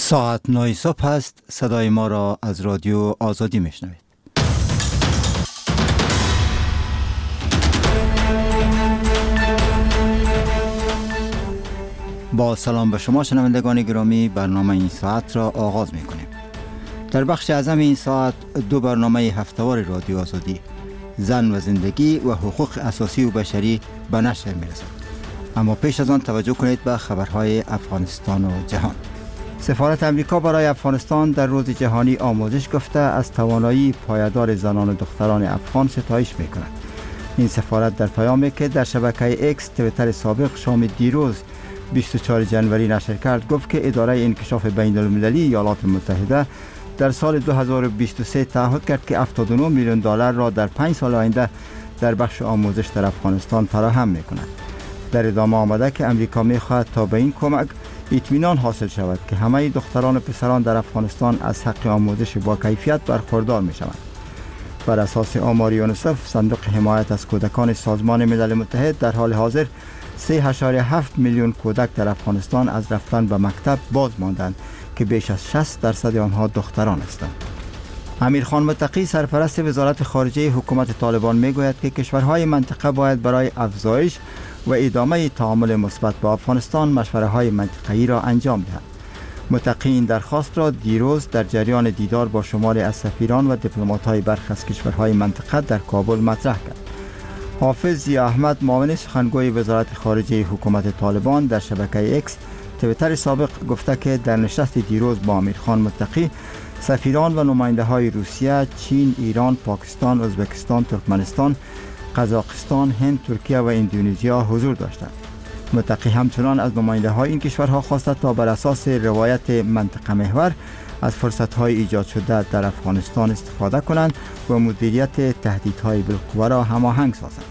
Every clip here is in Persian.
ساعت 9 صبح است. صدای ما را از رادیو آزادی میشنوید. با سلام به شما شنوندگان گرامی، برنامه این ساعت را آغاز میکنیم. در بخش اعظم این ساعت دو برنامه هفته‌وار رادیو آزادی، زن و زندگی و حقوق اساسی و بشری به نشر میرسد. اما پیش از آن توجه کنید به خبرهای افغانستان و جهان. سفارت امریکا برای افغانستان در روز جهانی آموزش گفته از توانایی پایدار زنان و دختران افغان ستایش میکند. این سفارت در پیامی که در شبکه ایکس تویتر سابق شام دیروز 24 جنوری نشر کرد گفت که اداره انکشاف بین المللی ایالات متحده در سال 2023 تعهد کرد که 79 میلیون دلار را در 5 سال آینده در بخش آموزش در افغانستان فراهم میکند. در ادامه آمده که امریکا میخواهد تا به این کمک اطمینان حاصل شود که همه دختران و پسران در افغانستان از حق آموزش با کیفیت برخوردار می شوند. بر اساس آمار یونیسف، صندوق حمایت از کودکان سازمان ملل متحد در حال حاضر 3.7 میلیون کودک در افغانستان از رفتن به مکتب باز ماندند که بیش از 60% آنها دختران هستند. امیرخان متقی سرپرست وزارت خارجه حکومت طالبان میگوید که کشورهای منطقه باید برای افزایش و ادامه تعامل مثبت با افغانستان مشوره‌های منطقه‌ای را انجام دهند. متقی این درخواست را دیروز در جریان دیدار با شماری از سفیران و دیپلمات‌های برخی از کشورهای منطقه در کابل مطرح کرد. حافظ ضیا احمد، معاون سخنگوی وزارت خارجه حکومت طالبان در شبکه ایکس تویتر سابق گفته که در نشست دیروز با امیرخان متقی سفیران و نماینده‌های روسیه، چین، ایران، پاکستان، ازبکستان، ترکمنستان، قزاقستان، هند، ترکیه و اندونزیا حضور داشتند. متقی همچنان از نماینده‌های این کشورها خواست تا بر اساس روایت منطقه محور از فرصت‌های ایجاد شده در افغانستان استفاده کنند و مدیریت تهدیدهای بالقوه را هماهنگ سازند.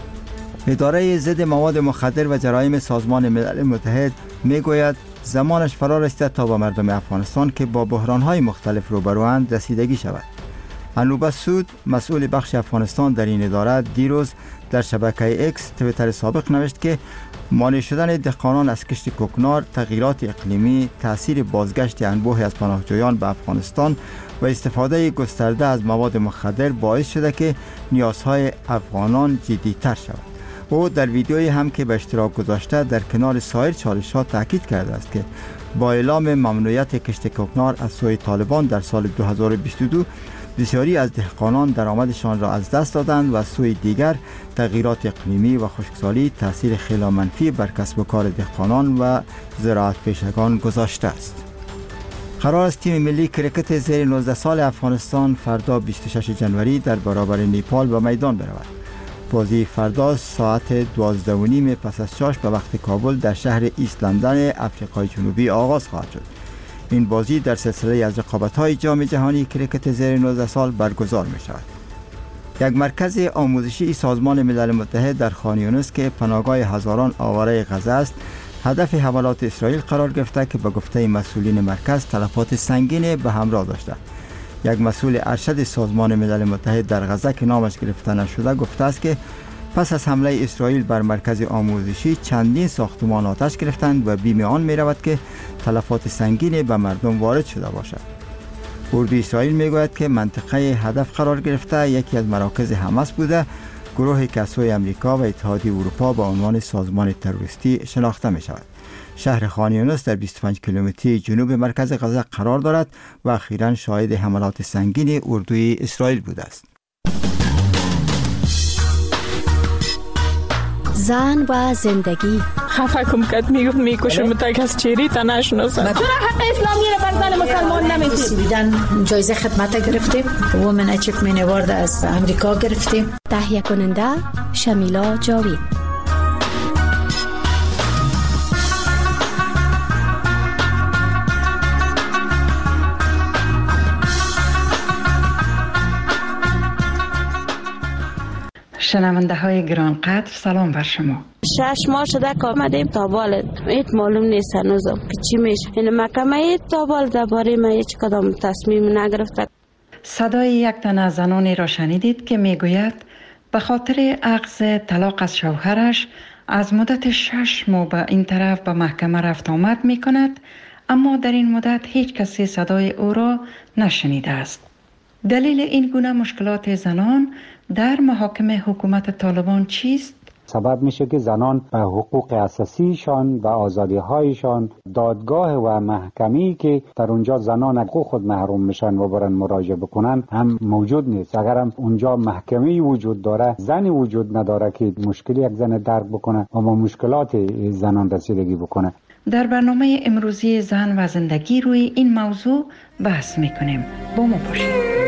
اداره ضد مواد مخدر و جرایم سازمان ملل متحد میگوید زمانش فرا رسیده تا با مردم افغانستان که با بحران‌های مختلف روبروند رسیدگی شود. انوبه سود، مسئول بخش افغانستان در این اداره، دیروز در شبکه ایکس تویتر سابق نوشت که مانع شدن دهقانان از کشت کوکنار، تغییرات اقلیمی، تأثیر بازگشت انبوهی از پناهجویان به افغانستان و استفاده گسترده از مواد مخدر باعث شده که نیازهای افغانان جدی‌تر شود. او در ویدیویی هم که به اشتراک گذاشته در کنار سایر چالش‌ها تاکید کرده است که با اعلام ممنوعیت کشت کوکنار از سوی طالبان در سال 2022 بسیاری از دهقانان درآمدشان را از دست دادند و از سوی دیگر تغییرات اقلیمی و خشکسالی تاثیر خیلی منفی بر کسب و کار دهقانان و زراعت پیشگان گذاشته است. قرار است تیم ملی کرکت زیر 19 سال افغانستان فردا 26 جنوری در برابر نیپال به میدان برود. بازی فردا ساعت 12:30 پس از چاش به وقت کابل در شهر ایست لندن آفریقای جنوبی آغاز خواهد شد. این بازی در سلسله از رقابت‌های جام جهانی کرکت زیر 19 سال برگزار می شود. یک مرکز آموزشی سازمان ملل متحد در خان یونس که پناهگاه هزاران آواره غزه است، هدف حملات اسرائیل قرار گرفته که به گفته مسئولین مرکز تلفات سنگین به همراه داشته. یک مسئول ارشد سازمان ملل متحد در غزه که نامش گرفته نشده گفته است که پس از حمله اسرائیل بر مرکز آموزشی چندین ساختمان آتش گرفتند و بیم آن می رود که تلفات سنگین به مردم وارد شده باشد. اردوی اسرائیل می گوید که منطقه هدف قرار گرفته یکی از مراکز حماس بوده، گروهی که از سوی امریکا و اتحادیه اروپا با عنوان سازمان تروریستی شناخته می شود. شهر خان یونس در 25 کیلومتری جنوب مرکز غزه قرار دارد و اخیراً شاهد حملات سنگین اردوی اسرائیل بوده است. زن و زندگی. خفه کم کد میکشم تا کس چیری تا نشناسم. چرا حق اسلامی رو بر زن مسلمان نمیدید؟ بیدن جایزه خدمت گرفتیم، وومن اچیومنت اوارد از امریکا گرفتیم. تهیه کننده شمیلا جاوید. شنونده های گرانقدر، سلام بر شما. 6 ماه شده که آمدیم تابال ایت معلوم نیست هنوزم که چی میشه. این محکمه تابال درباره ما هیچ کدام تصمیم نگرفته. صدای یک تن از زنانی را شنیدید که میگوید به خاطر اخذ طلاق از شوهرش از مدت 6 ماه به این طرف به محکمه رفت آمد می کند، اما در این مدت هیچ کسی صدای او را نشنیده است. دلیل این گونه مشکلات زنان در محاکم حکومت طالبان چیست؟ سبب میشه که زنان به حقوق اساسیشان و آزادی‌هایشان دادگاه و محکمه‌ای که در اونجا زنان حقوق خود محروم میشن و برن مراجعه بکنن هم موجود نیست. اگر هم اونجا محکمه‌ای وجود داره، زنی وجود نداره که مشکلی یک زن درک بکنه و با مشکلات زنان رسیدگی بکنه. در برنامه امروزی زن و زندگی روی این موضوع بحث میکنیم. با ما باشید.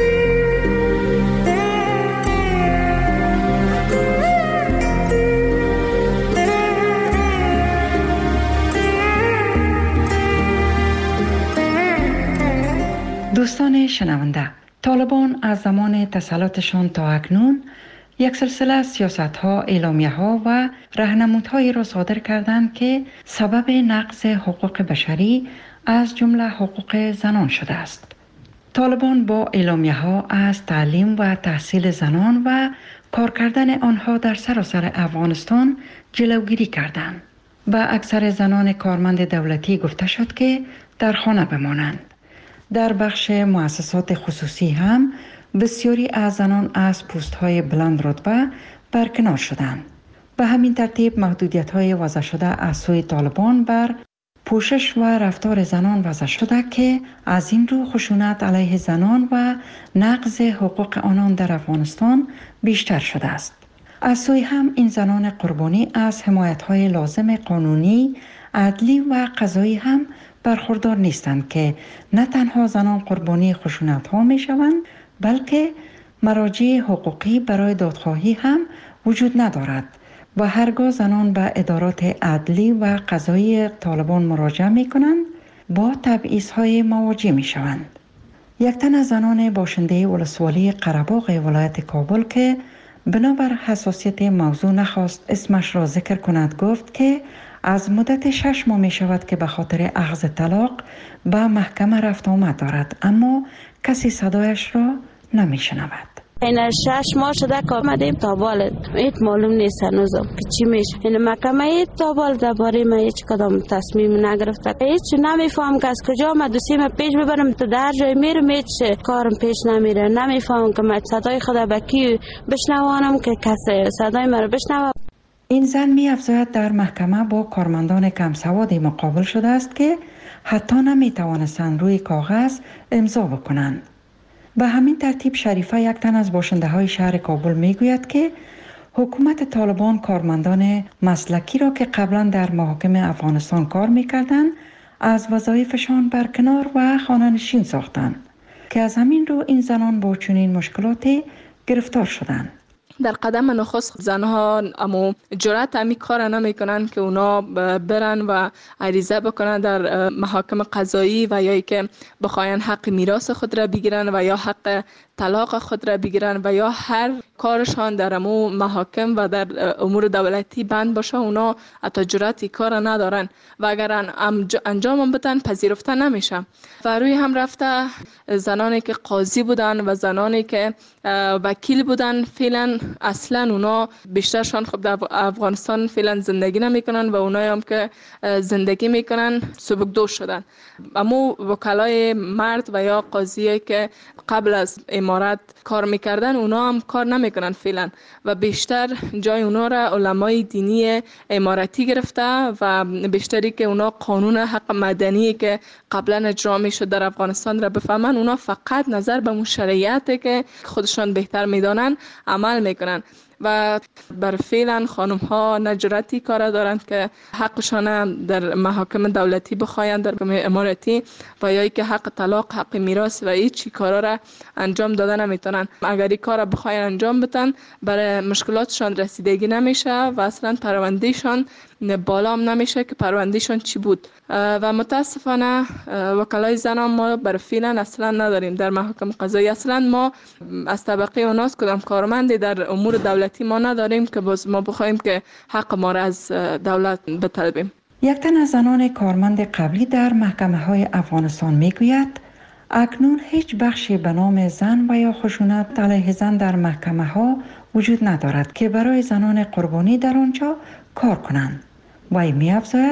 دوستان شنونده، طالبان از زمان تسلطشان تا اکنون یک سلسله سیاست‌ها، اعلامیه‌ها و راهنمودهایی را صادر کردند که سبب نقض حقوق بشری از جمله حقوق زنان شده است. طالبان با اعلامیه‌ها از تعلیم و تحصیل زنان و کار کردن آنها در سراسر افغانستان جلوگیری کردند. با اکثر زنان کارمند دولتی گفته شد که در خانه بمانند. در بخش مؤسسات خصوصی هم بسیاری از زنان از پست‌های بلند رتبه برکنار شدند. به همین ترتیب محدودیت‌های وضع شده از سوی طالبان بر پوشش و رفتار زنان وضع شده که از این رو خشونت علیه زنان و نقض حقوق آنان در افغانستان بیشتر شده است. از سوی هم این زنان قربانی از حمایت‌های لازم قانونی، عدلی و قضایی هم برخوردار نیستند که نه تنها زنان قربانی خشونت‌ها می‌شوند، بلکه مراجع حقوقی برای دادخواهی هم وجود ندارد و هرگاه زنان به ادارات عدلی و قضایی طالبان مراجعه می‌کنند با تبعیض‌های مواجه می‌شوند. یک تن از زنان باشنده ولسوالی قره‌باغ ولایت کابل که بنابر حساسیت موضوع نخواست اسمش را ذکر کند گفت که از مدت 6 ماه می شود که به خاطر اخذ طلاق به محکمه رفت آمد دارد، اما کسی صدایش را نمی شنود. این 6 ماه شده که آمدیم تابال ایت معلوم نیست هنوزم که چی میشه. این محکمه تابال درباره ما هیچ کدام تصمیم نگرفته. هیچ نمیفهم که از کجا ما دوسیم پیش ببرم تا در جای میرم هیچ کارم پیش نمیره. نمیفهم که ما صدای خدا به کی بشنوانم که کسی صدای ما رو بشنوه. این زن می افزاید در محکمه با کارمندان کم سوادی مقابل شده است که حتی نمی توانستند روی کاغذ امضا بکنند. به همین ترتیب شریفه یک تن از باشنده های شهر کابل می گوید که حکومت طالبان کارمندان مسلکی را که قبلا در محاکم افغانستان کار می کردند از وظایفشان برکنار و خانه‌نشین ساختند که از همین رو این زنان با چنین مشکلاتی گرفتار شدند. در قدم نخست زنها اما جرأت امی کار نمیکنن که اونا برن و عریضه بکنن در محاکم قضایی و یا که بخواین حق میراث خود را بگیرن و یا حق طلاق خود را بگیرن و یا هر کارشان در امو محاکم و در امور دولتی بند باشه. اونا حتی جرأتی کار ندارن و اگر انجام بدن پذیرفته نمیشه. و روی هم رفته زنانی که قاضی بودن و زنانی که وکیل بودن فعلا اصلا اونا بیشترشان خب در افغانستان فعلا زندگی نمیکنن و اونایی هم که زندگی میکنن سبکدوش شدن. اما وکلای مرد و یا قاضی که قبل از امارت کار میکردن اونا هم کار نمیکنن فعلا و بیشتر جای اونا را علمای دینی امارتی گرفته و بیشتری که اونا قانون حق مدنی که قبلا اجرا میشد در افغانستان را بفهمن، اونا فقط نظر به اون شرایطی که خودشان بهتر میدانن عمل میکنن و بر فعلا خانم ها نجرتی کار دارند که حقشان در محاکم دولتی بخواین در محاکم امارتی و یا که حق طلاق، حق میراث و هیچ کارا را انجام دادن نمیتونن. اگر این کار بخواین انجام بدن برای مشکلاتشان رسیدگی نمیشه و اصلا پروندهشان بالا هم نمیشه که پروندهشان چی بود. و متاسفانه وکلای زنان ما بر فعلا اصلا نداریم در محاکم قضایی. اصلا ما از طبقه اوناس کدام کارمندی در امور دولتی ما نداریم که باز ما بخوایم که حق ما را از دولت بطلبیم. یک تن از زنان کارمند قبلی در محکمه های افغانستان میگوید اکنون هیچ بخشی به نام زن و یا خشونت علیه زن در محکمه ها وجود ندارد که برای زنان قربانی در آنجا کار کنند. وی می افزاید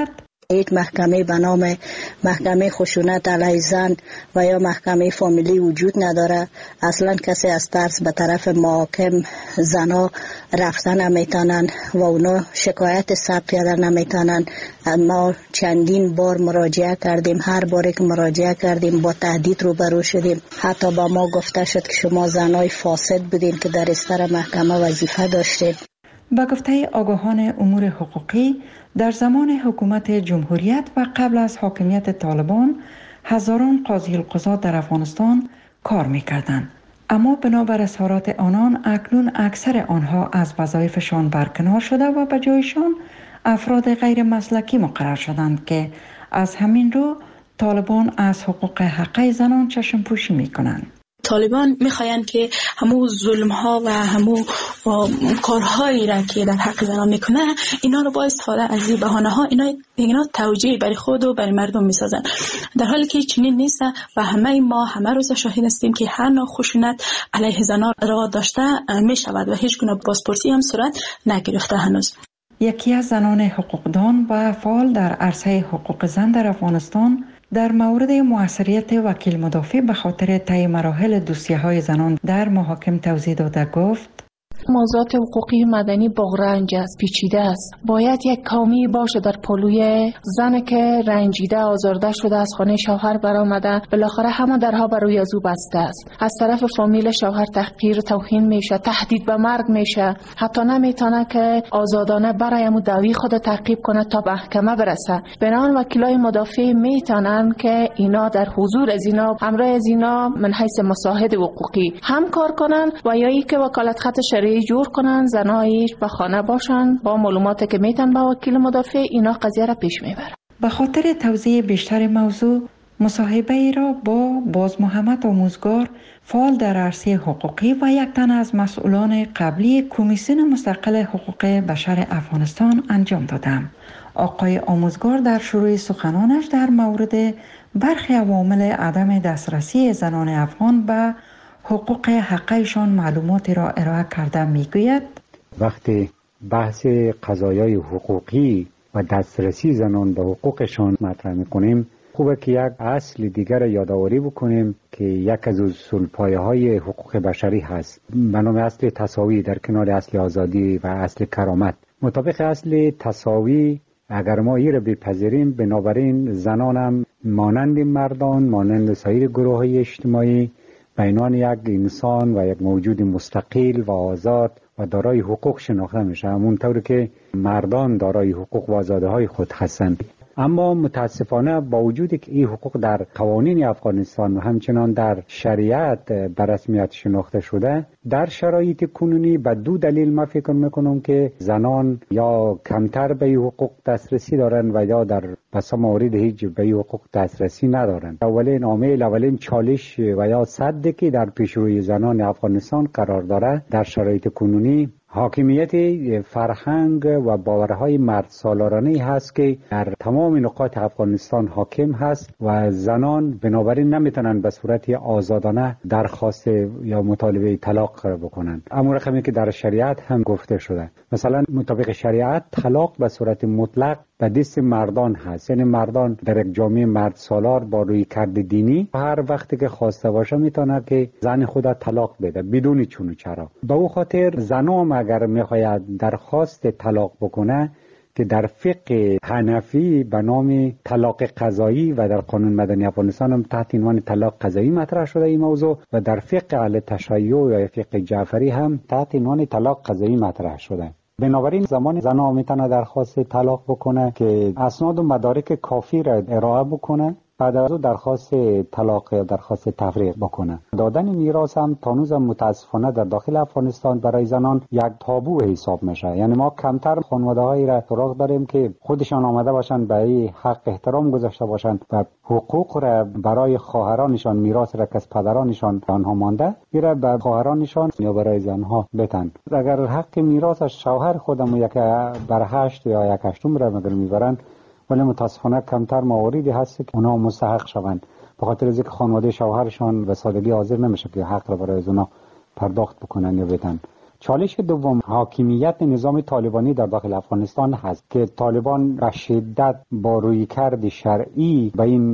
هیچ محکمه به نام محکمه خشونت علیه زن و یا محکمه فامیلی وجود نداره. اصلا کسی از ترس به طرف محاکم زنها رفتن نمیتونن و اونا شکایت ثبت کردن نمیتونن. ما چندین بار مراجعه کردیم، هر باری که مراجعه کردیم با تهدید روبرو شدیم. حتی با ما گفته شد که شما زنای فاسد بودین که در استر محکمه وظیفه داشتین. با گفته آگاهان امور حقوقی، در زمان حکومت جمهوریت و قبل از حاکمیت طالبان هزاران قاضی القضات در افغانستان کار می‌کردند. اما بنابر اظهارات آنان اکنون اکثر آنها از وظایفشان برکنار شده و به جایشان افراد غیر مسلکی مقرر شدند که از همین رو طالبان از حقوق حقه زنان چشم پوشی می‌کنند. طالبان میخواین که همو ظلم ها و همو کارهایی را که در حق زنان میکنه اینا رو با استفاده از این بهانه ها اینا توجیه برای خود و برای مردم میسازن، در حالی که چنین نیست و همه روز شاهد هستیم که هر نوع خشونت علیه زنان روا داشته میشود و هیچ گونه بازپرسی هم صورت نگرفته هنوز. یکی از زنان حقوقدان و فعال در عرصه حقوق زن در افغانستان در مورد موثریت وکیل مدافع به خاطر طی مراحل دوسیه‌های زنان در محاکم توضیح داده گفت: موضوعات حقوقی مدنی بغرنج است، پیچیده است. باید یک کامی باشه در پلوی زن که رنجیده آزارده شده از خانه شوهر برآمده، بالاخره همه درها بر روی از او بسته است. از طرف فامیل شوهر تحقیر و توهین میشه، تهدید به مرگ میشه، حتی نمیتونه که آزادانه برای دعوی خود تعقیب کنه تا محکمه برسه. بنابراین وکیلای مدافع میتونن که اینا در حضور از اینا، همراه از اینا من حیث مساعد حقوقی هم کار کنن و یا ای که وکالت خط شرعی جور کنن، زنایش به خانه باشن، با معلوماتی که میتن با وکیل مدافع اینا قضیه را پیش میبرن. به خاطر توضیح بیشتر موضوع، مصاحبه ای را با باز محمد آموزگار، فعال در عرصه حقوقی و یک تن از مسئولان قبلی کمیسیون مستقل حقوق بشر افغانستان انجام دادم. آقای آموزگار در شروع سخنانش در مورد برخی عوامل عدم دسترسی زنان افغان به حقوق حقیقشان معلوماتی را ارائه کرده میگوید: وقتی بحث قضایای حقوقی و دسترسی زنان به حقوقشان مطرح میکنیم، خوبه که یک اصل دیگر یادآوری بکنیم که یک از اصولپایه‌های حقوق بشری هست به نام اصل تساوی در کنار اصل آزادی و اصل کرامت. مطابق اصل تساوی اگر ما این را بپذیریم، بنابراین زنان هم مانند مردان، مانند سایر گروه‌های اجتماعی به عنوان یک انسان و یک موجود مستقل و آزاد و دارای حقوق شناخته میشه، همونطور که مردان دارای حقوق و آزادی‌های خود هستند. اما متاسفانه با وجودی که این حقوق در قوانین افغانستان و همچنان در شریعت به رسمیت شناخته شده، در شرایط کنونی به دو دلیل ما فکر میکنم که زنان یا کمتر به این حقوق دسترسی دارن و یا در بسیار موارد هیچ به این حقوق دسترسی ندارن. اولین چالش و یا سدی که در پیشروی زنان افغانستان قرار داره در شرایط کنونی حاکمیت فرهنگ و باورهای مرد سالارانه هست که در تمام نقاط افغانستان حاکم هست و زنان بنابراین نمیتونن به صورت آزادانه درخواست یا مطالبه طلاق بکنن. اما رقمی که در شریعت هم گفته شده، مثلا مطابق شریعت طلاق به صورت مطلق به دست مردان هست، یعنی مردان در یک جامعه مرد سالار با روی کرد دینی هر وقتی که خواسته باشه میتونه که زن خود طلاق بده بدون چون و چرا. به او خاطر زنم اگر میخواید درخواست طلاق بکنه که در فقه حنفی به نام طلاق قضایی و در قانون مدنی افغانستان هم تحت عنوان طلاق قضایی مطرح شده این موضوع و در فقه اهل تشیع یا فقه جعفری هم تحت عنوان طلاق قضایی مطرح شده. بنابراین زمان زن میتونه درخواست طلاق بکنه که اسناد و مدارک کافی را ارائه بکنه، بعد از او درخواست طلاق یا درخواست تفریق بکنه. دادن میراث هم تانوز متاسفانه در داخل افغانستان برای زنان یک تابو حساب میشه. یعنی ما کمتر خانواده‌هایی را سراغ داریم که خودشان آمده باشن به این حق احترام گذاشته باشن و حقوق را برای خواهرانشان، میراث را که از پدرانشان آنها مانده میره به خواهرانشان یا برای زنها بتن. اگر حق میراث از شوهر خودمون یک بر 8 یا 1/8 را مگر میبرن، ولی متاسفانه کمتر مواردی هست که اونا مستحق شوند، به خاطر از اینکه خانواده شوهرشان به سادگی حاضر نمیشه که حق را برای اونا پرداخت بکنن یا بدن. چالش دوم حاکمیت نظام طالبانی در داخل افغانستان هست که طالبان به شدت با رویکرد شرعی به این